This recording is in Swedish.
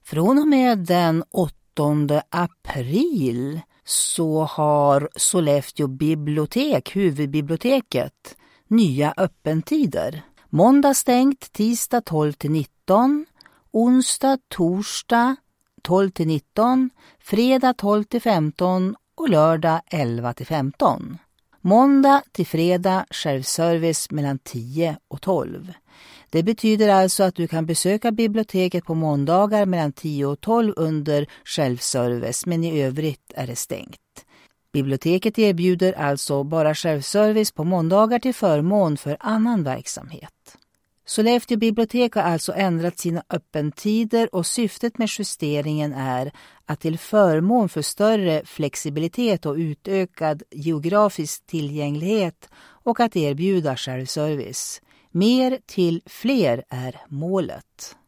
Från och med den 8 april så har Sollefteå bibliotek, huvudbiblioteket, nya öppentider. Måndag stängt, tisdag 12-19, onsdag, torsdag 12-19, fredag 12-15 och lördag 11-15. Måndag till fredag självservice mellan 10 och 12. Det betyder alltså att du kan besöka biblioteket på måndagar mellan 10 och 12 under självservice, men i övrigt är det stängt. Biblioteket erbjuder alltså bara självservice på måndagar till förmån för annan verksamhet. Sollefteå bibliotek har alltså ändrat sina öppentider och syftet med justeringen är att till förmån för större flexibilitet och utökad geografisk tillgänglighet och att erbjuda självservice. Mer till fler är målet.